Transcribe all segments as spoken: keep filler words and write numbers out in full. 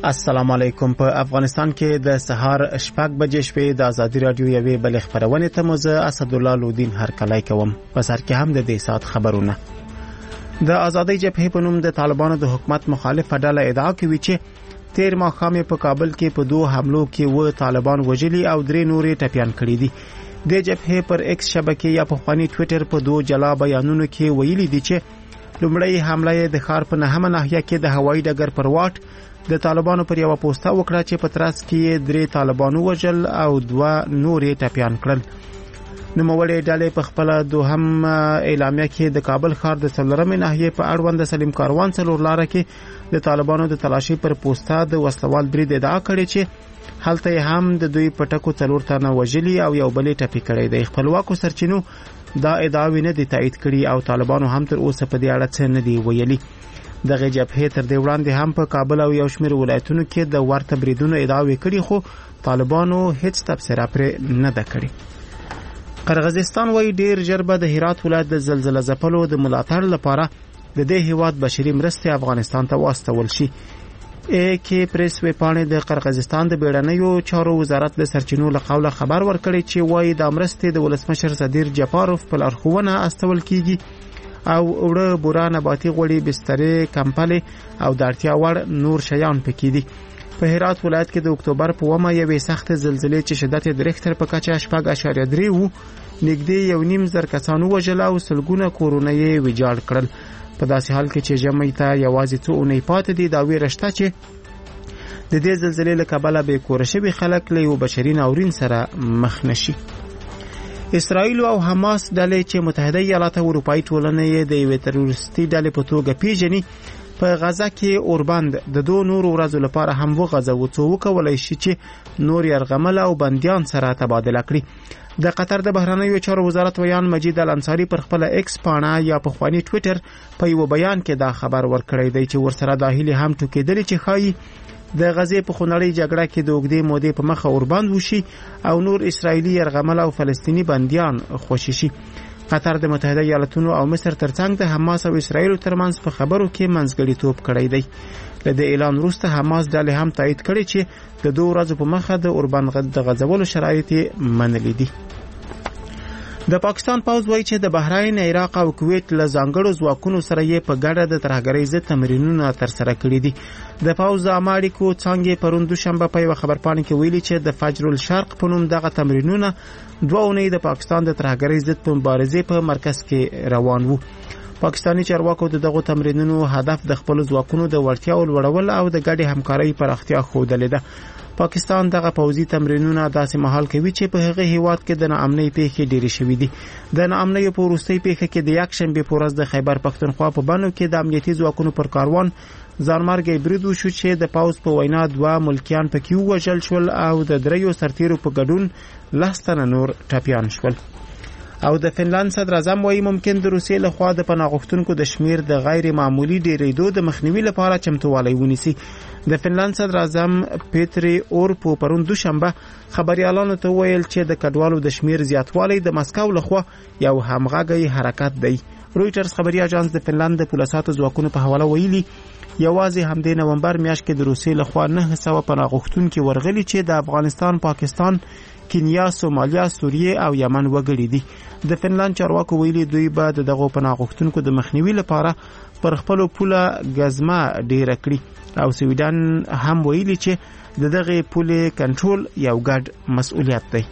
السلام علیکم. په افغانستان کې د سهار شپږ بجې شپې د ازادي رادیو یوې بل خبرونه ته مزه اسدالله لودین هر کله کوم. په سر کې هم د دې سات خبرونه. د آزادۍ جبهې په نوم د طالبانو د حکومت مخالف ډله ادعا کوي چې تیر ماښام په کابل کې په دوه حملو کې و طالبان وژلي او درې نورې ټپيان کړي دي. د جبهې پر ایکس شبکې یا په خواني ټوئیټر په دوه جلا بیانونو کې ویلي دي چې لومړی حمله د ښار په نهمه ناحیه کې د هوایي ډګر پر واټ د طالبانو پر یو پوسټه وکړه چې په ترڅ کې درې طالبانو وژل او دوه نورې ټپيان کړل. نوموړې ډلې په خپل دوهم اعلامیه کې د کابل ښار د څلورمې ناحیې په اړوند سلیم کاروان څلور لاره کې د طالبانو د تلاشي پر پوسټه د وسلوال برید ادعا کړې چې هلته هم د دوی پټکو څلور تنه وژلي او یو بل ټپي کړی دی. خپلواکو سرچینو دا ادعاوې نه دي تایید کړي او طالبانو هم تر اوسه په دې اړه څه نه دی ویلي. دغه جبهې تر دې وړاندې هم په کابل او یو شمېر ولایتونو کې د ورته بریدونو ادعاوې کړي خو طالبانو هیڅ تبصره پرې نه ده کړې. قرغیزستان وايي ډیر ژر به د هرات ولایت د زلزلې ځپلو د ملاتړ لپاره د دې هیواد بشري مرستې افغانستان ته واستول شي. ای کې پریس ویبپاڼې د قرغیزستان د بیړنیو چارو وزارت د سرچینو له قوله خبر ورکړی چې وايي د مرستې د ولسمشر صدیر جپاروف په لارښوونه استول کیږي او وړه بورا نباتي غوړي بسترې کمپلې او د اړتیا وړ نور شیان پکې دي. په هرات ولایت کې د اکتوبر په اومه یوې سخت زلزلې چې شدت د ریختر په کچه شپږ اعشاریه درې وو نږدې یو نیم زر کسانو وژل او سلګونه کورونه یې ویجاړ کړل. په داسې حال کې چې ژمي ته یوازې څو اونۍ پاتې دي دا ویره شته چې د دې زلزلې له کبله بې کوره شوي خلک له یو بشري ناورین سره مخ نشي. اسرائیل او حماس ډلې چې متحده ایالات او اروپאי ټولنې د یوې تروریستي ډلې په توګه پیژني په غزا کې اوربند د دوه نور ورځو لپاره هم وغځو څو وکولای شي چې نور يرغمل او بنديان سره تبادله کړي. د قطر د بهرنیو چارو وزارت ویان مجید الانصاری پر خپل ایکس پاڼه یا په خواني ټوئیټر په یو بیان کې دا خبر ورکړی دی چې ورسره داخلي هم ټوکېدل چې خایي د غزې په خونړۍ جګړه کې د اوږدې مودې په مخه اوربند وشي او نور اسرایلی يرغمل او فلسطینی بنديان خوشي شي. قطر د متحده ایالاتونو او مصر ترڅنګ د حماس او اسرایل ترمنځ په خبرو کې منځګړیتوب کړی دی. له دې اعلان وروسته حماس ډلې هم تایید کړي چې د دوه ورځې په مخه د اوربند د غځولو شرایط منلي دي. د پاکستان پوځ وایي چې د بحرین، عراق او کویت له ځانګړو ځواکونو سره یې په ګډه د ترهګرۍ ضد تمرینونه ترسره کړي دي. د پوځ اماړیکو څنګه پرون دوشنبه په یو خبرپاڼه کې ویلي چې د فجر الشرق په نوم دغه تمرینونه دوه اونۍ د پاکستان د ترهګرۍ ضد په مبارزې په مرکز کې روان وو. پاکستانی چارواکو د دغه تمرینونو هدف د خپل ځواکونو د وړتیاو لوړول او د ګډې همکارۍ پراختیا ښودل ده. پاکستان دغه پوځي تمرینونه داسې مهال کوي چې په هغه هیواد کې د ناامنۍ پیښې ډېرې شوې دي. د ناامنۍ په وروستۍ پیښه کې د یک شنبه په ورځ د خیبر پختونخوا په بانو کې د امنیتي ځواکونو پر کاروان ځانمرګي برید وشو چې د پوځ په وینا دوه ملکیان پکې وژل شول او د دریو سرتیرو په ګډون لس تنه نور ټپیان شول. او د فنلند صدر اعظم وايي ممکن د روسیې لخوا د پناه غوښتونکو د شمیر د غیر معمولی ډیریدو د مخنیوي لپاره چمتووالی ونیسي. د فنلند صدر اعظم پیتری اورپو پرون دوشنبه خبريالانو ته ویل چې د کډوالو د شمیر زیاتوالی د مسکو لخوا یو همغږی حرکت دی. رويټرز خبري اژانس د فنلند د پولیساتو ځواکونو په حواله ویلي یوازې هم د نومبر میاشت کې د روسیې لخوا نه سوه پناه غوښتونکي ورغلي چې د افغانستان، پاکستان، کینیا، سومالیا، سوریه او یمن وګړي دي. د فنلند چارواکو ویلي دوی به دغه پناه غوښتونکو د مخنیوي لپاره پر خپل پوله غزمه ډیره کړي او سویډن هم ویلي چې دغه پوله کنټرول یو ګډ مسؤلیت دی.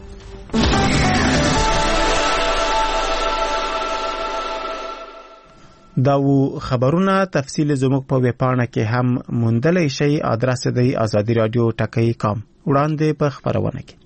داو خبرونه تفصیل زموږ په ویبپاڼه کې هم موندلای شئ. ادرس دی آزادی رادیو ټکی کام. وړاندې په خبرونه کې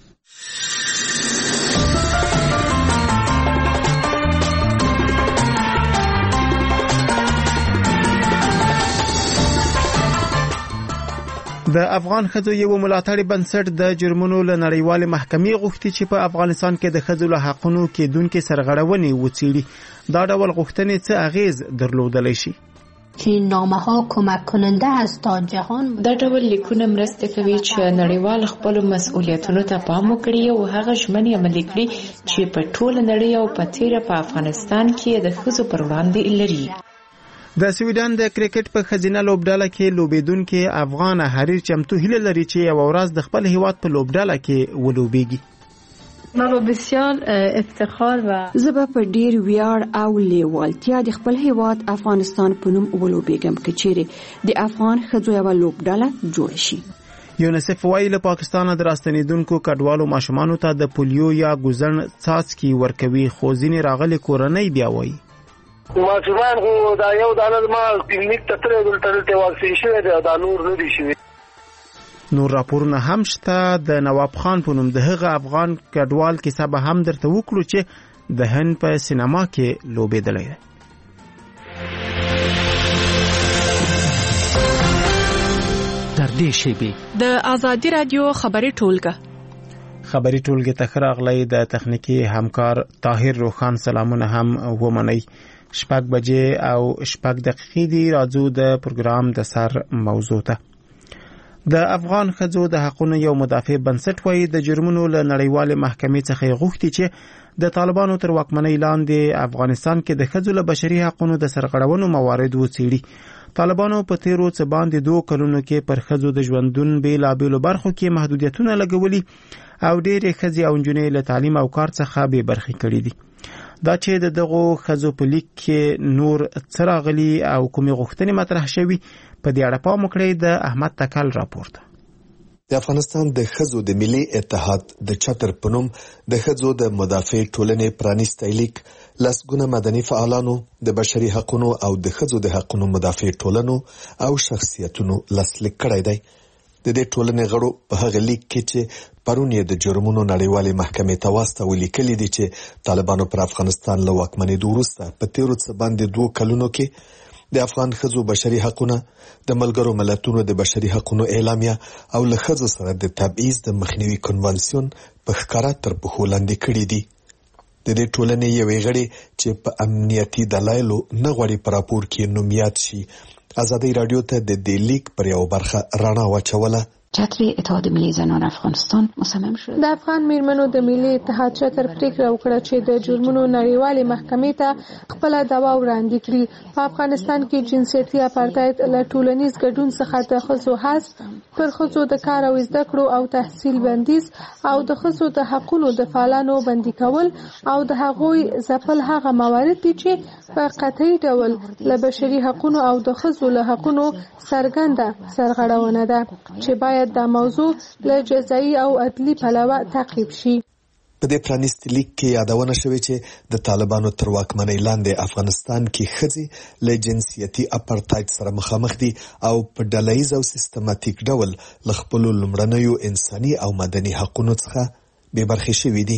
د افغان ښځو یو ملاتړي بنسټ د جرمونو له نړیوالې محکمې غوښتي چې په افغانستان کې د ښځو له حقونو کېدونکې سرغړونې وڅېړي. دا ډول غوښتنې څه اغیز درلودلی شي؟ چې نامه ها کمک کننده است تا جهان دا ډول لیکونه مرسته کوي چې نړیوال خپل مسؤلیتونو ته پام وکړي او هغه ژمنې عملي کړي چې په ټوله نړۍ او په تیره په افغانستان کې د ښځو پر وړاندې لري. د سویډن د کرکټ په خزینه لوبډاله کې لوبیدونکو افغان حریر چمتو هیله لري چې یو ورځ د خپل هیواد په لوبډاله کې ولوبېږي. ما با بسیار افتخار و زبا په ډیر ویاړ او لیوالتیا د خپل هیواد افغانستان په نوم ولوبېږم چې چیرې د افغان ښځو یوه لوبډاله جوړه شي. یونیسف وایي له پاکستانه د راستنېدونکو کډوالو ماشومانو ته د پولیو یا ګوزن څاڅکي ورکوي، خو ځینې راغلي کورنۍ بیا وایي ماشومان خو دا یو دانه ما کلینیک ته ترې دلته دلته واکسین شوی دی، دا نور نه دي شوي. نور راپورونه هم شته. د نواب خان په نوم د هغه افغان کډوال کیسه به هم درته وکړو چې د هند په سینما کې لوبېدلی دی. در دې شیبې د آزادي رادیو خبري ټولګه خبري ټولګه ته راغلی د تخنیکی همکار طاهر روخان سلامونه هم ومنئ. شپږ بجې او شپږ دقیقې دی راځو د پروګرام د سر موضوع ته. د افغان ښځو د حقوقو یو مدافع بنسټ وایي د جرمونو له نړیوالې محکمې څخه غوښتي چې د طالبانو تر واکمنۍ لاندې افغانستان کې د ښځو له بشري حقوقو د سرغړونو موارد وڅېړي. طالبانو په تیرو څه باندې دوه کلونو کې پر ښځو د ژوندون بیلابېلو برخو کې محدودیتونه لګولي او ډېرې ښځې او نجونې له تعلیم او کار څخه بې برخې کړي دي. دا چې د دغو ښځو په لیک کې نور څه راغلي او کومې غوښتنې مطرح شوي، په دې اړه پام وکړئ. د احمد تکل راپورته. د افغانستان د ښځو د ملي اتحاد د چتر په نوم د ښځو د مدافع ټولنې پرانیستی لیک لسګونه مدني فعالانو، د بشري حقوقو او د ښځو د حقوقو مدافع ټولنو او شخصیتونو لاسلیک کړی دی. د دې ټولنې غړو په هغه لیک کې چې پرون یې د جرمونو نړیوالې محکمې ته واستوي لیکلي دي چې طالبانو پر افغانستان له واکمنېدو وروسته په تیرو څه باندې دوه کلونو کې د افغان ښځو بشري حقوقونه، د ملګرو ملتونو د بشري حقوقو اعلامیه او له ښځو سره د تبعیض د مخنیوي کنوانسیون په ښکاره تر پښو لاندې کړي دي. د دې ټولنې یوې غړي چې په امنیتي دلایلو نه غواړي په راپور کې نوم یاد شي، آزادي رادیو ته د دې لیک پر یو برخه رڼا واچوله. چتر اتحاد ملی زنان افغانستان مصمم شد د افغان میرمنو د ملي اتحاد چتر پریکړه وکړه چې د جرمونو نړیوالې محکمې ته خپل دعوا وړاندې کړي. په افغانستان کې جنسیتي اپارټاید له ټولنیز ګډون څخه د ښځو حذف، پر ښځو د کار او زده کړو او تحصیل بندیز او د ښځو د حقوقو د فعالانو بندي کول او د هغوی ځپل هغه موارد دي چې په قطعي ډول له بشري حقوقو او د ښځو له حقوقو څرګنده سرغړونه ده چې باید دا موضوع له جزایي او عدلي پلوه تعقیب شي. په دې پرانیستي لیک کې یادونه شوې چې د طالبانو تر واکمنۍ لاندې افغانستان کې ښځې له جنسیتي اپارټاید سره مخامخ دي او په ډلهییز او سیستماتیک ډول له خپلو لومړنیو انساني او مدني حقوقو څخه بې برخې شوي دي.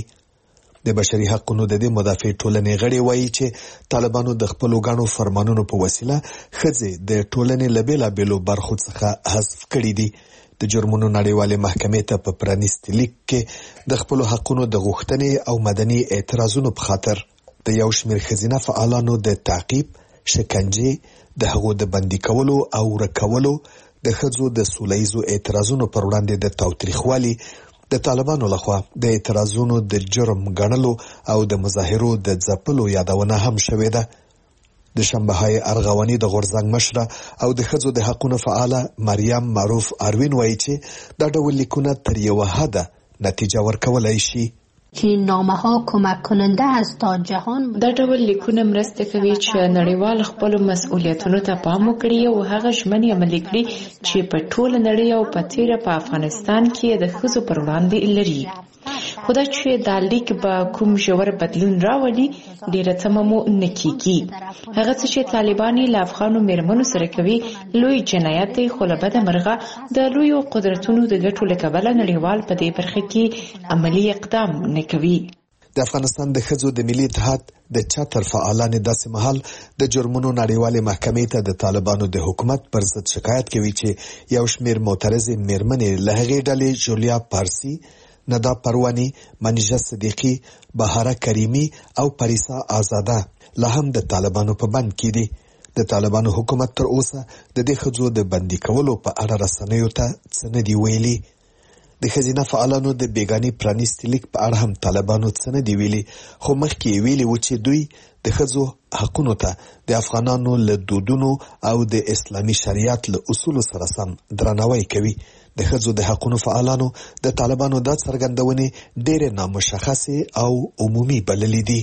د بشري حقوقو د دې مدافع ټولنې غړي وایي چې طالبانو د خپلو ګڼو فرمانونو په وسیله ښځې د ټولنې له بېلابېلو برخو څخه حذف کړي دي. د جرمونو نړیوالې محکمې ته په پرانیستي لیک کې د خپلو حقوقو د غوښتنې او مدني اعتراضونو په خاطر د یو شمېر ښځینه فعالانو د تعقیب، شکنجې، د هغو د بندي کولو او ورکولو، د ښځو د سوله ییزو اعتراضونو پر وړاندې د تاوتریخوالي، د طالبانو لخوا د اعتراضونو د جرم ګڼلو او د مظاهرو د ځپلو یادونه هم شوې ده. د شنبهای ارغواني د غورځنګ مشره او د ښځو د حقوقو فعاله مریم معروف اروین وایي چې دا ډول لیکونه تر یوه حده نتیجه ورکولای شي. چنین نامه ها کمک کننده است تا جهان دا ډول لیکونه مرسته کوي چې نړیوال خپل مسؤلیتونو ته پام وکړي او هغه ژمنې عملي کړي چې په ټوله نړۍ او په تیره په افغانستان کې د ښځو پر وړاندې لري. خدا چې دا لیک به کوم ژور بدلون راولي ډیره تمه مو نه کیږي. هغه څه چې طالبان له افغانو میرمنو سره کوي لوی جنایت دی، خو له بده مرغه د لویو قدرتونو د ګټو له کبله نړیوال په دې برخه کې عملی اقدام نه کوي. د افغانستان د ښځو د ملي اتحاد د چتر فعالان داسې مهال د جرمونو نړیوالې محکمې ته د طالبانو د حکومت پر ضد شکایت کوي چې یو شمېر معترضې میرمنې له هغې ډلې جولیا پارسی، ندا پروانی، منیژه صدیقی، بهاره کریمی او پریسا آزاده لا هم د طالبانو په بند کې دي. د طالبانو حکومت تر اوسه د دې ښځو د بندي کولو په اړه رسنیو ته څه نه دي ویلي. د ښځینه فعالانو د بیګاني پرانیستي لیک په اړه هم طالبانو څه نه دی ویلي، خو مخکې ویلي و چې دوی د ښځو حقونو ته د افغانانو له دودونو او د اسلامي شریعت له اصولو سره سم درناوی کوي. د ښځو د حقونو فعالانو د طالبانو دا څرګندونې ډېرې نامشخصې او عمومي بللې دي.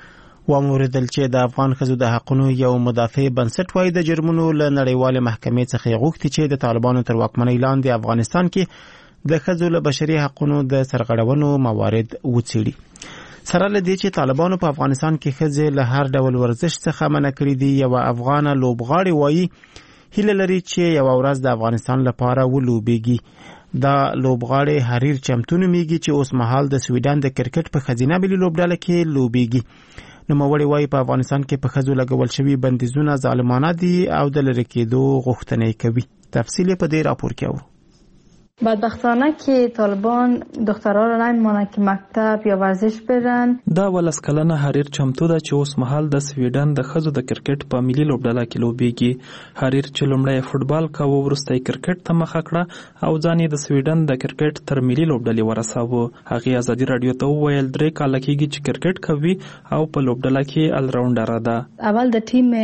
واموریدل چې د افغان ښځو د حقونو یو مدافع بنسټ وایي د جرمونو له نړیوالې محکمې څخه غوښتي چې د طالبانو تر واکمنۍ لاندې افغانستان کې د ښځو له بشري حقونو د سرغړونو موارد وڅېړي. سره له دې چې طالبانو په افغانستان کې ښځې له هر ډول ورزش څخه منع کړي دي، یوه افغانه لوبغاړې وایي هیله لري چې یو ورځ د افغانستان لپاره ولوبېږي. دا لوبغاړی حریر چمتو نومیږي چې اوس مهال د سویډن د کرکټ په ښځینه ملي لوبډله کې لوبېږي. نوموړی وایي په افغانستان کې په ښځو لګول شوي بندیزونه ظالمانه دي او د لرې کېدو غوښتنه کوي. تفصیل په دې راپور کې اورو. بدبختانه که طالبان دخترها را نمیمانه که مکتب یا ورزش برن. دا ولس کلنه حریر چمتو ده چې اوس مهال د سویډن د ښځو د کرکټ په ملي لوبډله کې لوبېږي. حریر چې لومړی فوټبال کاوه وروسته یې کرکټ ته مخه کړه او ځان یې د سویډن د کرکټ تر ملي لوبډلې ورساوه. هغې ازادي راډیو ته وویل درې کاله کېږي چې کرکټ کوي او په لوبډله کې الراونډره ده. اول د ټیم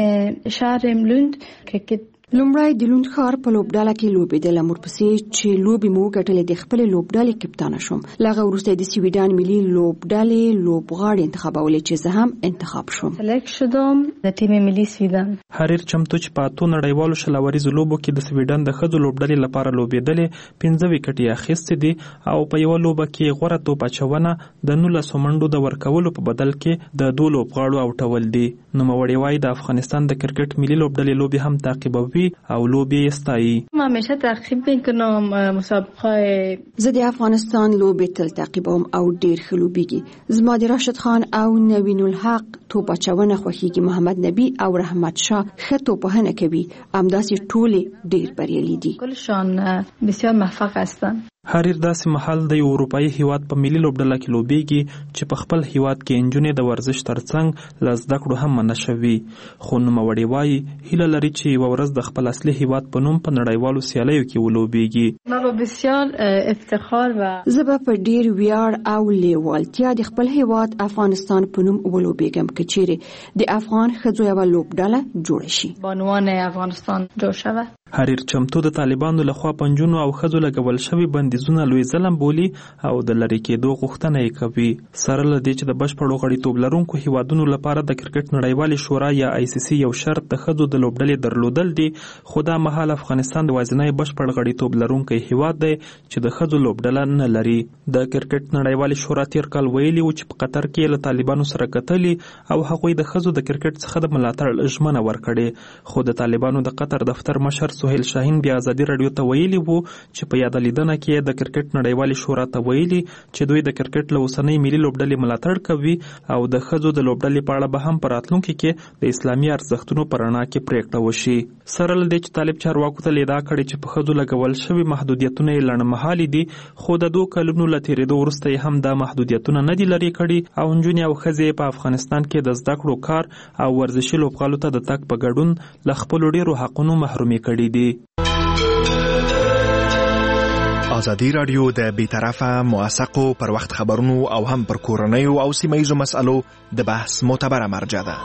شهر لوند کرکټ لومړی د لوند ښار په لوبډله کې لوبېدله، ورپسې چې لوبې مو وګټلې د خپلې لوبډلې کپتانه شوم. له هغه وروسته د سویډن ملي لوبډلې لوبغاړي انتخابولې چې زه هم انتخاب شوم. سلیکټ شدم د ټیم ملي سویډن. حریر چمتو چې په اتو نړیوالو شلوریزو لوبو کې د سویډن د ښځو لوبډلې لپاره لوبېدلې، پنځه ویکټې اخیستې دي او په یوه لوبه کې غوره توپ اچونه د نولسو منډو د ورکولو په بدل کې د دوه لوبغاړو اوټول دي. نوموړی وایي د افغانستان د کرکټ ملي لوبډلې لوبې هم تعقیبوي او لوبې استایي. ما همیشه تعقیب میکنم مسابقه. زه د افغانستان لوبې تل تعقیبوم او ډیر ښه لوبېږي. زما د راشد خان او نوین الحق توپ اچونه خوښیږي. محمد نبی او رحمت شاه ښه توپوهنه کوي. همداسې ټولې ډیر بریالي دي. کلشان بسیار موفق هستند. حریر داسې مهال د یو اروپایي هیواد په ملي لوبډله کې لوبېږي چې په خپل هیواد کې نجونې د ورزش ترڅنګ له زده کړو هم منع شوي. خو نوموړی وایي هیله لري چې یوه ورځ د خپل اصلي هیواد په نوم په نړیوالو سیالیو کې ولوبېږي. ما به بسیار افتخار و زه به په ډیر ویاړ او لیوالتیا د خپل هیواد افغانستان په نوم ولوبېږم که چیرې د افغان ښځو یوه لوبډله جوړه شي. بانوان افغانستان جوړ شوه. حریر چمتو د طالبانو لخوا په نجونو او ښځو لګول شوي بندیزونه لوی ظلم بولي او د لرې کېدو غوښتنه یې کوي. سره له دې چې د بشپړو غړیتوب لرونکو هیوادونو لپاره د کرکټ نړیوالې شورا یا آی سی سی یو شرط د ښځو د لوبډلې درلودل دي، خو دا مهال افغانستان د یوازینی بشپړ غړیتوب لرونکی هیواد دی چې د ښځو لوبډله نه لري. د کرکټ نړیوالې شورا تیر کال ویلي و چې په قطر کې له طالبانو سره کتلي او هغوی د ښځو د کرکټ څخه د ملاتړ ژمنه ورکړې، خو د طالبانو د قطر دفتر مشر سهیل شاهین بیا ازادي راډیو ته ویلي وو چې په یاده لیدنه کې د کرکټ نړیوالې شورا ته ویلي چې دوی د کرکټ له اوسنۍ ملي لوبډلې ملاتړ کوي او د ښځو د لوبډلې په اړه به هم په راتلونکي کې د اسلامي ارزښتونو په رڼا کې پریکړه وشي. سره له دې چې طالب چارواکو ته ادعا کړې چې په ښځو لګول شوي محدودیتونه یې لنډمهالي دي، خو د دوه کلونو له تېرېدو وروسته یې هم دا محدودیتونه نه دي لرې کړي او نجونې او ښځې په افغانستان کې د زده کړو، کار او ورزشي لوبغالو ته د تګ په ګډون له خپلو ډېرو حقونو محرومې کړي دي. ازادي راډیو د بیطرفه موثقو پر وخت خبرونو او هم پر کورنیو او سیمه‌ییزو مسألو د بحث معتبره مرجع ده.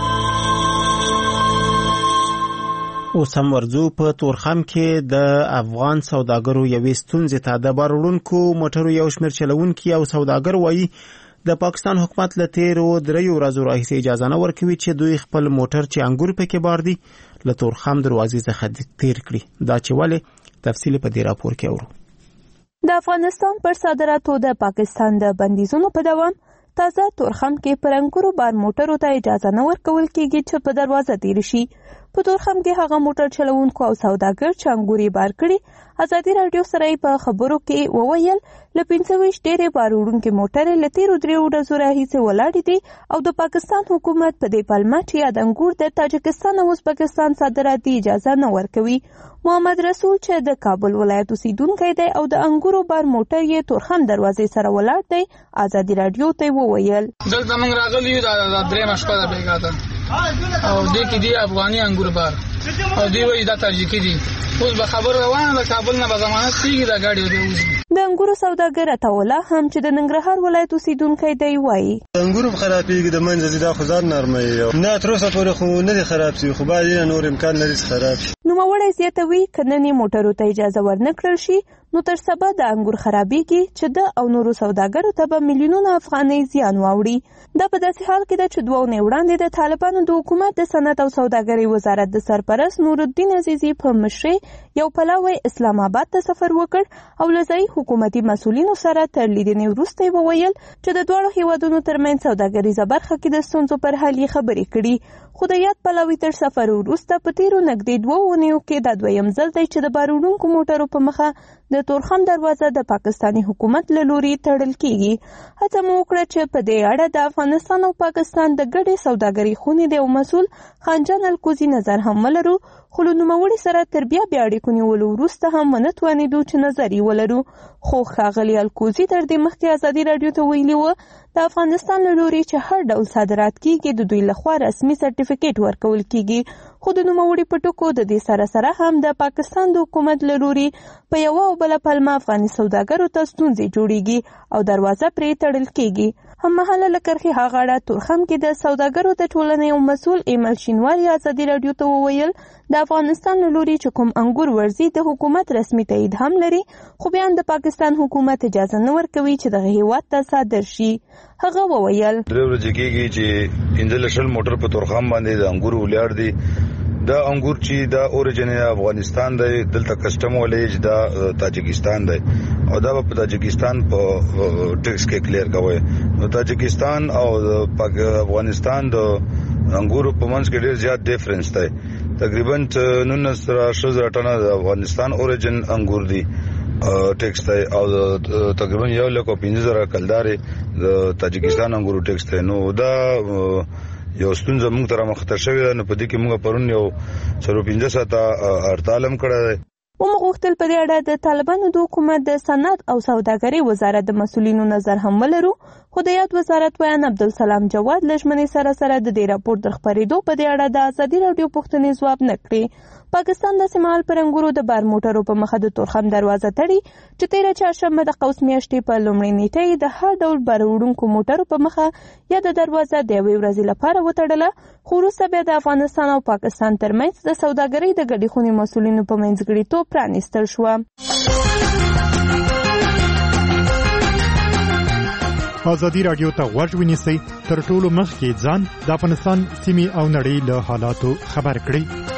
اوس هم ورځو په تورخم کې د افغان سوداګرو یوې ستونزې ته د بار وړونکو موټرو یو شمېر چلوونکي او سوداګر وایي د پاکستان حکومت له تیرو دریو ورځو راهیسې اجازه نه ورکوي چې دوی خپل موټر چې انګور پکې بار دي له تورخم دروازې څخه تیر کړي. دا چې ولې تفصیل په دې راپور کې اورو. د افغانستان پر صادراتو د پاکستان د بندیزونو په دوام تازه تورخم کې پر انګورو بار موټرو ته اجازه نه ورکول کېږي چې په دروازه تیر شي. په تورخم کې هغه موټر چلوونکو او سوداګر چې انګوري بار کړي ازادي راډیو سره په خبرو کې وویل له پنځه ویشت ډېرې بار وړونکي موټرې له تیرو دریو ورځو راهیسې ولاړې دي او د پاکستان حکومت په دې پلمه چې د انګور د تاجکستان او ازبکستان صادراتي اجازه نه ورکوي. محمد رسول چې د کابل ولایت اوسیدونکی دی او د انګورو بار موټر یې تورخم دروازې سره ولاړ دی، ازادي راډیو ته وویل دلته موږ راغلي یو د درېیمه شپه ده بیګا ده او دې کې دی افغاني انګور بار او دوی وایي دا تاجیکي دي. اوس به خبره روانه ده کابل نه به ضمانت کېږي دا ګاډي وځي. د انګورو سوداګر عطاالله هم چې د ننګرهار ولایت اوسیدونکی دی وایي د انګورو خرابېږي د منځه ځي دا خو ځان نرموي نه تر اوسه پورې خو نه دي خراب شي خو باید یې نور امکان لري چې خراب شي. نوموړی زیاتوي که نن یې موټرو ته اجازه ورنه کړل شي نو تر سبا د انګور خرابېږي چې د او نورو سوداګرو ته به میلیونونه افغانۍ زیان واوړي. دا په داسې حال کې ده چې دوه اونۍ وړاندې د طالبانو د حکومت د صنعت او سوداګرۍ وزارت د سرپرست نورالدین عزیزي په مشرۍ یو پلاوی اسلام آباد ته سفر وکړ او له ځایي حکومتي مسؤلینو سره تر لیدنې وروسته یې وویل چې د دواړو هیوادونو ترمنځ سوداګریزه برخه کې د ستونزو پر حل یې خبرې کړي. خو د یاد پلاوي تر سفر وروسته په تیرو نږدې دوه اونیو کې دا دویم ځل دی چې د بار وړونکو موټرو په مخه د تورخم دروازه د پاکستاني حکومت له لوري تړل کیږي. هڅه مو وکړه چې په دې اړه د افغانستان او پاکستان د ګډې سوداګرۍ خونې د یو مسؤل خانجان الکوزي نظر هم ولرو خو له نوموړي سره تر بیا بیا اړیکو نیولو وروسته هم ونه توانېدو چې نظر یې ولرو. خو ښاغلي الکوزي تر دې مخکې ازادي راډیو ته ویلي وه د افغانستان له لوري چې هر ډول صادرات کیږي د دوی لخوا رسمي سرټیفیکیټ ورکول کیږي. خو د نوموړي په ټکو د دې سره سره هم د پاکستان د حکومت له لوري په یوه او بله پلمه افغاني سوداګرو ته ستونزې جوړیږي او دروازه پرې تړل کیږي. هممهاله له کرښې هغه اړه تورخم کې د سوداګرو د ټولنې یو مسؤل ایمل شینواري ازادي راډیو ته وویل د افغانستان له لوري چې کوم انګور ورځي د حکومت رسمي تایید هم لري خو بیا د پاکستان حکومت اجازه نه ورکوي چې دغه هیواد ته صادر شي. هغه وویل درې ورځې کېږي چې پنځه شل موټر په تورخم باندې د انګورو ولاړ دي. دا انګور چې دا اوريجن افغانستان دی دلته کسٹم ولې چې دا تاجکستان دی او دا په تاجکستان په ټیکس کې کلیر کوي. نو تاجکستان او افغانستان د انګورو په منځ کې ډېر زیات ډیفرنس دی. تقریبا نولس زره ټنه د افغانستان اوريجن انګور دي ټیکس دی او تقریبا یو لک پنځه زره کلداري د تاجکستان انګورو ټیکس دی. نو دا یو ستونزه موږ ته مخته شوې ده. نو په دې کې موږ پرون یو څلور پنځه ساعته هړتال هم کړی دی. وموږ غوښتل په دې اړه د طالبانو د حکومت د صنعت او سوداګرۍ وزارت د مسؤلینو نظر هم ولرو خو د یاد وزارت ویان عبدالسلام جواد له ژمنې سره سره د دې راپور د خپرېدو په دې اړه د ازادي راډیو پوښتنې ځواب نه کړې. پاکستان داسې مهال پر انګورو د بار موټرو په مخه د تورخم دروازه تړي چې تېره چهارشنبه د قوس میاشتې په لومړۍ نیټه یې د هر ډول بار وړونکو موټرو په مخه یا د دروازه د یوې ورځې لپاره وتړله خو وروسته بیا د افغانستان او پاکستان ترمنځ د سوداګرۍ د ګډې خونې مسؤلینو په منځګړیتوب پرانیستل شوه. ازادي راډیو ته غوږ ونیسئ تر ټولو مخکې ځان د افغانستان سیمې او نړۍ له حالاتو خبر کړئ.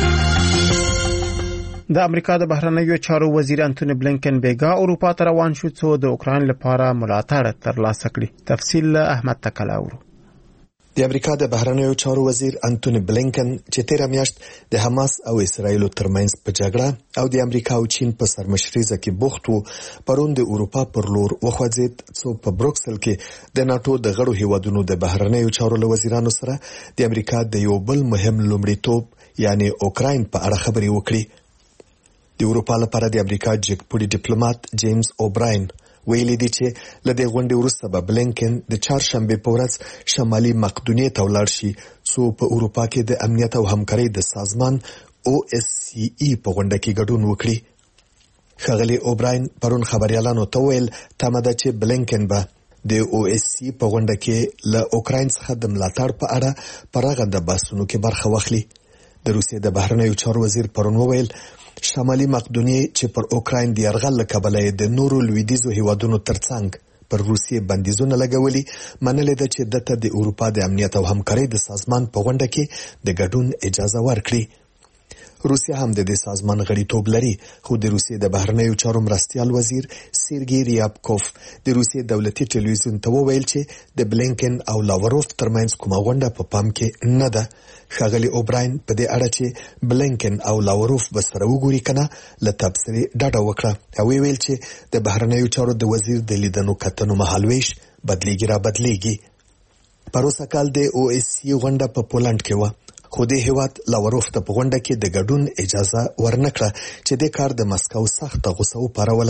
د امریکا د بهرنیو چارو وزیر انټونی بلینکن بیګا اروپا ته روان شو څو د اوکراین لپاره ملاتړ ترلاسه کړي. تفصیل احمد تکلاورو. د امریکا د بهرنیو چارو وزیر انټونی بلینکن چې تیره میاشت د حماس او اسرایل ترمنځ په جګړه او د امریکا او چین په سرمشريزه کې بوخت وو پرون د اروپا پر لور وخوځید څو په بروکسل کې د ناتو د غړو هیوادونو د بهرنیو چارو وزیرانو سره د امریکا د یو بل مهم لومړیتوب یعنی اوکراین په اړه خبرې وکړي. د اروپا لپاره د امریکا جګپوړي ډیپلوماټ جیمز اوبراین ویلي دی چې لدې غونډې وروسته به بلینکن د چهارشنبه په ورځ شمالي مقدونیې ته ولاړ شي څو په اروپا کې د امنیت او همکارۍ د سازمان او اس سی ای په غونډه کې ګډون وکړي. ښاغلي اوبراین پرون خبريالانو ته ویل تمه ده چې بلینکن به د او اس سی په غونډه کې له اوکراین څخه د ملاتړ په اړه پراغنده بحثونو کې برخه واخلي. د روسیې د بهرنیو چارو وزیر پرون وویل شمالي مقدونیې چې پر اوکراین د یرغل له کبله د نورو لویدیځو هیوادونو ترڅنګ پر روسیې بندیزونه لګولي منلې ده چې دته د اروپا د امنیت او همکارۍ د سازمان په غونډه کې د ګډون اجازه ورکړي. روسیا هم د دې سازمان غړیتوب لري خو د روسیې د بهرنیو چارو مرستیال وزیر سیرګي ریابکوف د روسیې دولتي ټلویزیون ته وویل چې د بلینکن او لاوروف ترمنځ کومه غونډه په پام کې نه ده. ښاغلي اوبراین په دې اړه چې بلینکن او لاوروف به سره وګوري کنه له تبصرې ډاډه وکړه او ویل چې د بهرنیو چارو د وزیر د لیدنو کتنو مهالويش بدلیږي را بدلیږي. پروسه کال د او اس سی غونډه په پولند کې و خو د هیواد لاوروف ته په غونډه کې د ګډون اجازه ورنکړه چې د کار د مسکو سخت غوسه وپاروله.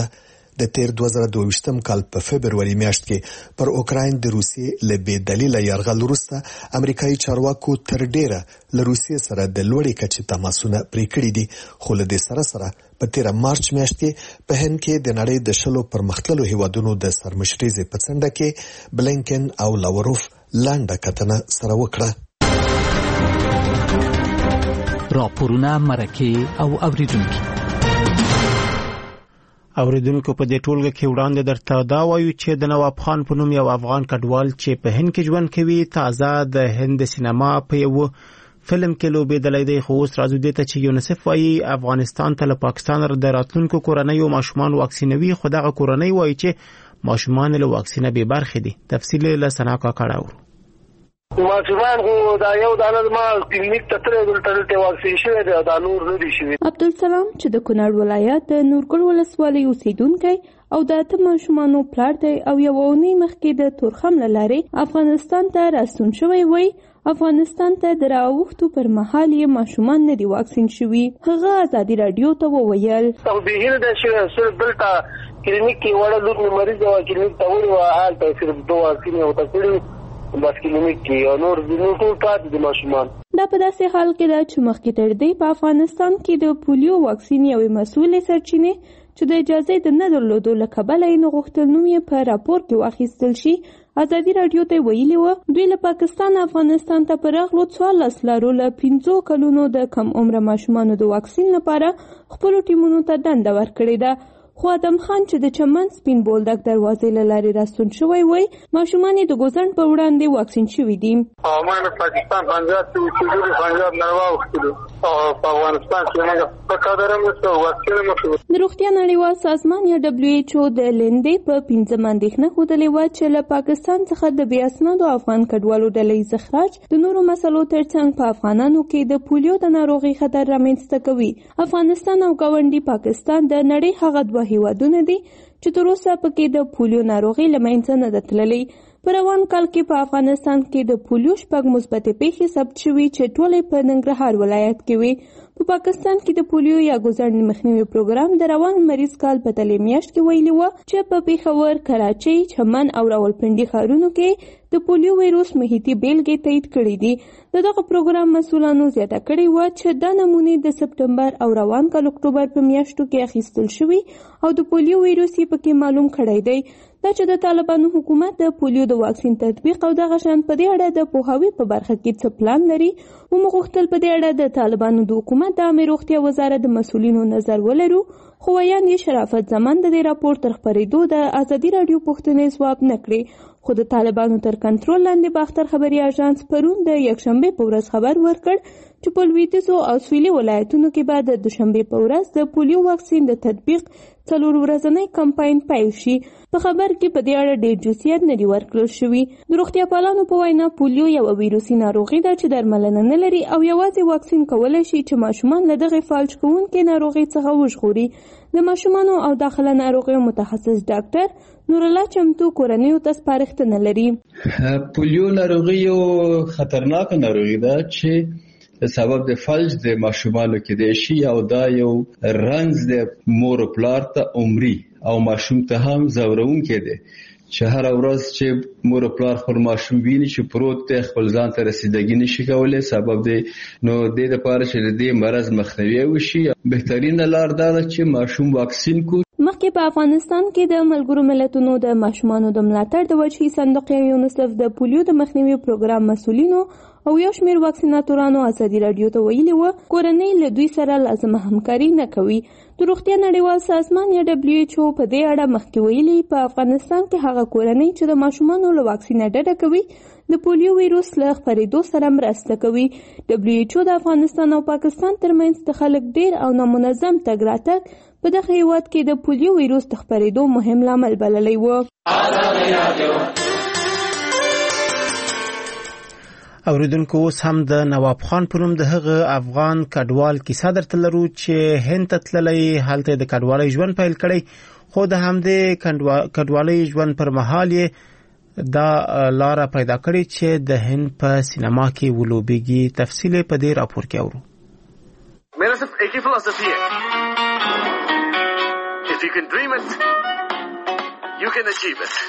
د تیر دوه زره دوه ویشتم کال په فبرवरी میاشت کې پر اوکراین د روسیې له بې دلیله یرغل وروسته امریکایي چارواکو تر ډیره له روسیې سره د لوړې کچې تماسونه پرې کړي دي، خو له دې سره سره په تیر مارچ میاشت کې په هند کې د نړۍ د شلو پرمختللو هیوادونو د سرمشرۍ په څنډه کې بلینکن او لاوروف لانډه کتنه سره وکړه. راپورونه، مرکې او اوریدونکي اوریدونکو په دې ټولګه کې وړاندې درته دا وایو چې د نواب خان په نوم یو افغان کډوال چې په هند کې ژوند کوي تازه د هند سینما په یو فلم کې لوبېدلی دی، خو اوس راځو دې ته چې یونیسف وایي افغانستان ته له پاکستان د راتلونکو کورنیو ماشومان واکسینوي، خو دغه کورنۍ وایي چې ماشومان له واکسینه بې برخې دي. تفصیل له ثنا کاکړ اورو. ماشومان خو دا یو دانه ما کلینیک ته ترې دلته ته واکسین شوی دی، دا نور نه دي شوی. عبدالسلام چې د کونړ ولایت د نورګل ولسوالۍ اوسیدونکی او د اته ماشومانو پلار دی او یو اونۍ مخکې د تورخم له لارې افغانستان ته راستون شوی وی. افغانستان ته د راوښتو پر مهال یې ماشومان نه دي واکسین شوي. هغه ازادي رادیو ته وویل او به هیله ده چې صرف دلته کلینیک کې وړه لور مې مریض و، کلینیک ته وړي و، هلته صرف دوه واکسین یې ورته کړي بس کلینیک کې، نور نور ټول پاتې دي ماشومان. دا په داسې حال کې ده چې مخکې تر دې په افغانستان کې د پولیو واکسین یوې مسؤلې سرچینې چې د اجازې د نه درلودو له کبله یې نه غوښتل نوم یې په راپور کې واخیستل شي، ازادي رادیو ته ویلي وه دوی له پاکستان افغانستان ته په راغلو څوارلس لارو له پنځو کلونو د کم عمره ماشومانو د واکسین لپاره خپلو ټیمونو ته دنده ورکړې ده. خو ادم خان چې د چمن سپین بولدک دروازې له لارې راستون شوی وی ماشومان یې د ګوزڼ په وړاندې واکسین شوي دي. ما نه پاکستان پنجاب کې چې پنجاب نه واوښتلو او په افغانستان کې موږ په قدر مو واکسین مو. د روغتیا نړیوال سازمان یا دبلیو ایچ او د لندې په پنځم اندېښنه ښودلې وه چې له پاکستان څخه د بې اسنادو افغان کډوالو ډلهییز اخراج د نورو مسلو ترڅنګ په افغانانو کې د پولیو د ناروغۍ خطر رامنځته کوي. افغانستان او ګاونډي پاکستان د نړۍ هغه دوه هیوادونه دي چې تر اوسه پکې د پولیو ناروغي له منځه نه ده تللې. په روان کال کې په افغانستان کې د پولیو شپږ مثبتې پیښې ثبت شوي چې ټولې په ننګرهار ولایت کې وي. په پاکستان کې د پولیو یا ګوزڼ مخنیوي پروګرام د روان مریض کال په تلې میاشت کې ویلي وه چې په پیښور، کراچۍ، چمن او راولپنډي ښارونو کې د پولیو ویروس محیطي بیلګې تایید کړي دي. د دغه پروګرام مسؤلانو زیاته کړې وه چې دا نمونې د سپټمبر او روان کال اکتوبر په میاشتو کې اخیستل شوي او د پولیو ویروس یې پکې معلوم کړی دی. دا چې د طالبانو حکومت د پولیو د واکسین تطبیق او دغه شان په دې اړه د پوهاوي په برخه کې څه پلان لري، موږ غوښتل په دې اړه د طالبانو د حکومت د عامه روغتیا وزارت د مسؤلینو نظر ولرو، خو ویان یې شرافت زمان د دې راپور تر خپرېدو د ازادي رادیو پوښتنې ځواب نه کړې. خو د طالبانو تر کنټرول لاندې باختر خبري اژانس پرون د یکشنبه په ورځ خبر ورکړ چې په لویدیځو او سویلي ولایتونو کې به د دوشنبه په ورځ د پولیو واکسین د تطبیق څلور ورځنی کمپاین پیل شي. په خبر کې په دې اړه ډېر جزئیات نه دي ورکړل شوي. د روغتیا پالانو په وینا پولیو یوه ویروسي ناروغي ده چې درملنه نه لري او یوازې واکسین کولی شي چې ماشومان له دغې فالج کوونکې ناروغۍ څخه وژغوري. د ماشومانو او داخله ناروغیو متخصص ډاکټر نور الله چمتو کورنیو ته سپارښتنه لري. پولیو ناروغي یو خطرناک ناروغي ده چې سبب د فلج د ماشومانو کېدای شي او دا یو رنځ د مور او پلار ته عمري او ماشوم ته هم ځورونکی دی چې هر ورځ چې مور او پلار خپل ماشوم ویني چې پروت دی خپل ځان ته رسیدګي نشي کولی سبب دی. نو د دې لپاره چې د دې مرض مخنیوي وشي بهترینه لار دا ده چې ماشوم واکسین کو. مخکې په افغانستان کې د ملګرو ملتونو د ماشومانو د ملاتړ د وجهي صندوق یا یونیسف د پولیو د مخنیوي پروګرام مسؤلینو او یو شمېر واکسیناتورانو ازادي رادیو ته ویلي وه کورنۍ له دوی سره لازمه همکاري نه کوي. د روغتیا نړیوال سازمان یا دبلیو ایچ او په دې اړه مخکې ویلي په افغانستان کې هغه کورنۍ چې د ماشومانو له واکسینه ډډه کوي د پولیو ویروس له خپرېدو سره مرسته کوي. دبلیو ایچ او د افغانستان او پاکستان ترمنځ د خلک ډېر او نامنظم تګ راتګ په دغه هیواد کې د پولیو ویروس د خپرېدو مهم لامل بللی و. اوریدونکو اوس هم د نواب خان په نوم د هغه افغان کډوال کیسه درته لرو چې هند ته تللی، هلته د کډوالۍ ژوند پیل کړی، خو د همدې کډوالۍ ژوند پر مهال یې دا لاره پیدا کړې چې د هند په سینما کې ولوبېږي. تفصیل په دې راپور کې اورو. मेरा सिर्फ एक ही फिलॉसफी है, if you can dream it You can achieve it.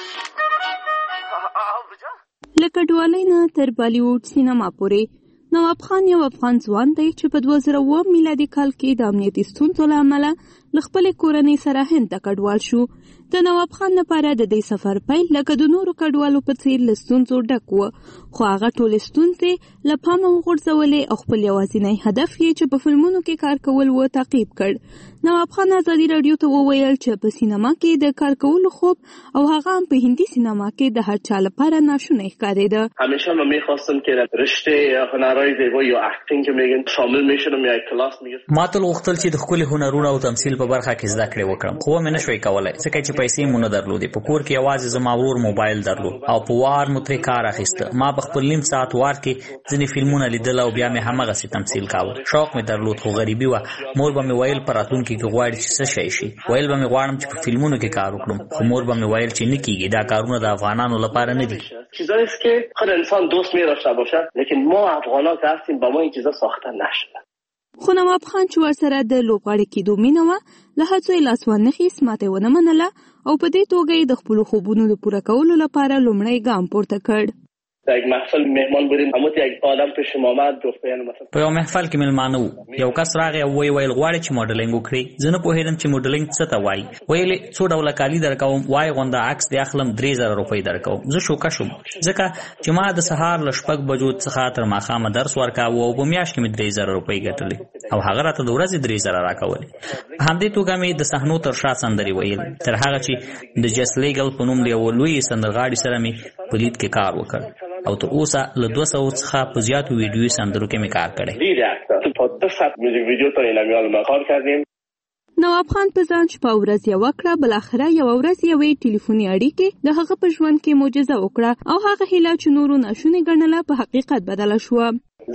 لکه ډوالۍ نه تر بالیوډ سینما پورې نواب خان یو افغان ځوان دی چې په دوه زره اووه میلادي کال کې د امنیتي ستونزو له امله له خپلې کورنۍ سره هند ته کډوال شو. د نواب خان لپاره د دې سفر پیل لکه د نورو کډوالو په څیر له ستونزو ډک و، خو هغه ټولې ستونزې له پامه وغورځولې او خپل یوازینی هدف یې چې په فلمونو کې کار کول و تعقیب کړ. نواب خان ازادي راډیو ته وویل چې په سینما کې د کار کولو خوب او هغه هم په هندي سینما کې د هر چا لپاره ناشونی ښکارېده. همیشه من میخواستم که رشته هنرهای زیبایی یا اکتینگ که میگن شامل میشدم یا کلاس میگرفتم. ما تل غوښتل چې د ښکلي هنرونو او تمثیل په برخه کې زده کړې وکړم، خو مې نشوای کولی ځکه چې پیسې مو نه درلودې. په کور کې یوازې زما ورور موبایل درلود او په وار مو ترې کار اخیسته. ما په خپل نیم ساعت وار کې ځینې فلمونه لیدل او بیا مې هماغسې تمثیل کاوه. شوق مې درلود خو غریبي وه. مور به مې ویل په راتلونکي کې غواړي چې څه شی شي. ویل به مې غواړم چې په فلمونو کې کار وکړم، خو مور به مې ویل چې نه کېږي، دا کارونه د افغانانو لپاره نه دي. چیزایی است که هر انسان دوست می‌داشته باشه، لیکن ما افغان‌ها که هستیم با ما این چیزا ساخته نشده. خو نواب خان چې ورسره د لوبغاړي کېدو مینه وه، له هڅو یې لاس وانخیست، ماته یې ونه منله او په دې توګه یې د خپلو خوبونو د پوره کولو لپاره لومړی ګام پورته کړ. در یک محفل مهمان بودیم، همون یک آدم پیش ما آمد گفت یعنی مثلا په یو محفل کې مېلمانه وو، یو کس راغی او ویې ویل غواړي چې موډلینګ وکړي. زه نه پوهېدم چې موډلینګ څه ته وایي. ویلې څو ډوله کالي درکوم، وایي غونډه عکس دې اخلم، درې زره روپۍ درکوم. زه شوکه شوم ځکه چې ما د سهار له شپږ بجو څخه تر ماښامه درس ورکاوه او په میاشت کې مې درې زره روپۍ ګټلې او هغه راته د ورځې درې زره راکولې. په همدې توګه مې د صحنو تر شا سندرې ویل، تر هغه چې د جس لیګل په نوم د یو لوی سندرغاړي سره مې په لید کې کار وکړ او تر اوسه له دوه سوو څخه په زیاتو ویډیوي سندرو کې مې کار کړی. نواب خان په ځان شپه او ورځ یوه کړه، بالاخره یوه ورځ یوې ټلیفوني اړیکې د هغه په ژوند کې معجزه وکړه او هغه هیله چې نورو ناشونې ګڼله په حقیقت بدله شوه.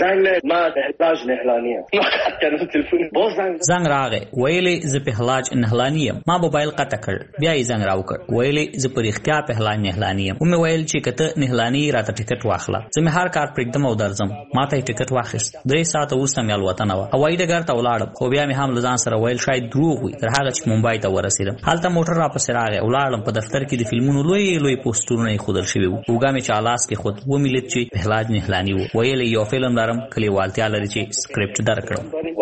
زنګ راغی، ویلې زه پهلاج نهلاني یم. ما موبایل قطع کړ، بیا یې زنګ راوکړ، ویلې زه په رښتیا پهلاج نهلاني یم. ومې ویل چې که ته نهلاني یې راته ټکټ واخله، زه مې هر کار پرېږدم او درځم. ما ته یې ټکټ واخیست. درې ساعته وروسته مې الوتنه وه. هوایي ډګر ته ولاړم، خو بیا مې هم له ځان سره ویل شاید دروغ وي، تر هغه چې ممبای ته ورسېدم. هلته موټر راپسې راغی، ولاړم. په دفتر کې د فلمونو لوی لوی پوسټرونه ایښودل شوي وو. اوږه مې چې الاس کېښود، ومې لید چې پهلاج نهلاني و. ویل یې یو فلم لرم، کلیوالتیا لري چې سکرپټ درکړم.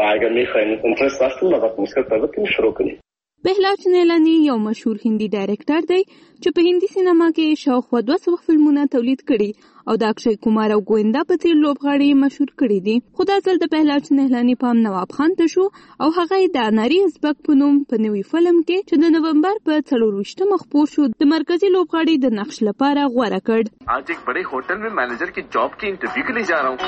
بهلاج نیلانی یو مشهور هندي ډایرکټر دی چې په هندي سینما کې شاوخوا دوه سوه فلمونه تولید کړي او د اکشی کمار او ګویندا په څیر لوبغاړي مشهور کړي دي. خو دا ځل د بهلاج نیلانی پام نواب خان ته شو او هغه د ناری ازبک په نوم په نوي فلم کې چې د نومبر په څلور ویشتمه خپور شو د مرکزي لوبغاړي د نقش لپاره غوره کړ. आज एक बड़े होटल में मैनेजर की जॉब की इंटरव्यू के लिए जा रहा हूँ.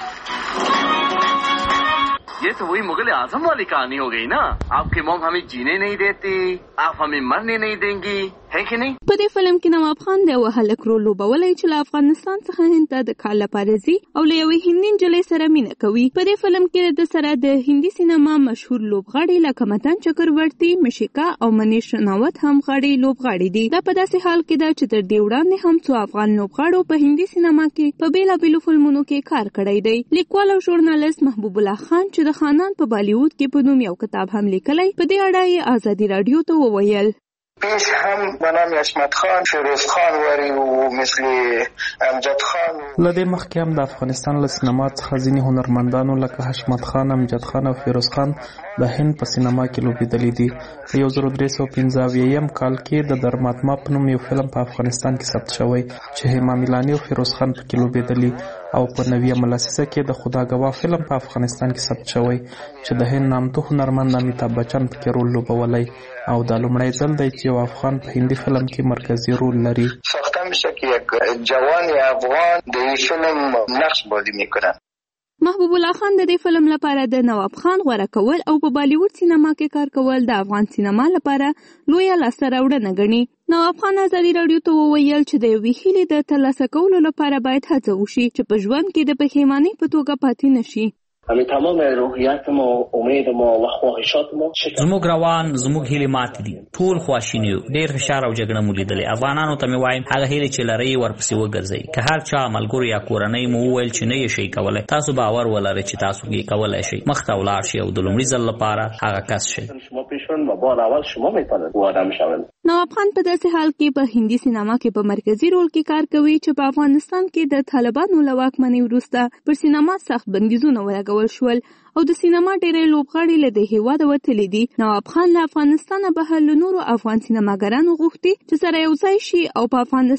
ये तो वही मुगल आजम वाली कहानी हो गई ना. आपकी मॉम हमें जीने नहीं देती, आप हमें मरने नहीं देंगी, है कि नहीं? په دې فلم کې نواب خان د یو هلک رول لوبولی چې له افغانستان څخه هند ته د کار لپاره ځي او له یوې هندي نجلۍ سره مینه کوي. په دې فلم کې د سره د هندي سینما مشهور لوبغاړي لکه متن چکرورتي، مشیکا او منیش رناوت هم غاړي لوبغاړي دي. دا په داسې حال کې ده چې تر دې وړاندې هم څو افغان لوبغاړو په هندي سینما کې په بیلابیلو فلمونو کې کار کړی دی. لیکوال او ژورنالیست محبوب الله خان چې د خانان په بالیوډ کې په نوم یو کتاب هم لیکلی، په دې اړه یې ازادي راډیو ته وویل. پیش هم به نام عصمت خان، فیروز خان وری و مثل امجد خان. لدې مخکې هم د افغانستان له سینما څخه ځینې هنرمندانو لکه حشمت خان، امجد خان او فیروز خان د هند په سینما کې لوبېدلي دي. په یو زر درې سوه پنځه اویایم کال کې د درماتما په نوم یو فلم په افغانستان کې ثبت شوی چې هیما میلانی او فیروز خان پکې لوبېدلي او په نویمه لسیزه کې د خداګواه فلم په افغانستان کې ثبت شوی چې د هند نامتو هنرمند امیتاب بچن پکې رول لوبولی او دا لومړی ځل دی چې یو افغان په هندي فلم کې مرکزی رول لري. ساخته میشه که یک جوان افغان د این فلم نقش بازی میکنه. محبوب الله خان د دې فلم لپاره د نواب خان غوره کول او په بالیوډ سینما کې کار کول د افغان سینما لپاره لویه لاسته راوړنه ګڼي. نواب خان ازادي راډیو ته وویل چې د یوې هیلې د ترلاسه کولو لپاره باید هڅه وشي چې په ژوند کې د پښیمانۍ په توګه پاتې نشي. همین تمام روحیات ما، امید ما و خواهشات ما زموږ روان زموږ هیلې ماتې دي، ټول خواشیني یو، ډېر فشار او جګړه مو لیدلې. افغانانو ته مې وایم هغه هیلې چې لرئ ورپسې وګرځئ. که هر چا ملګرو یا کورنۍ مو وویل چې نه یې شئ کولی، تاسو باور ولرئ چې تاسو یې کولی شئ. مخته ولاړ شئ او د لومړي ځل لپاره هغه کس شئ. شما پیشرون و بار اول شما میتونید او آدم شوید. نواب خان په داسې حال کې په هندي سینما کې په مرکزی رول کې کار کوي چې په افغانستان کې د طالبانو له واکمنۍ وروسته پر سینما سخت بندیزونه ولګول شول او د سینما ډېری لوبغاړي له دې هېواده وتلي دي. نواب خان له افغانستانه بهر له نورو افغان سینماګرانو غوښتي چې سره یو ځای شي او په افغانستان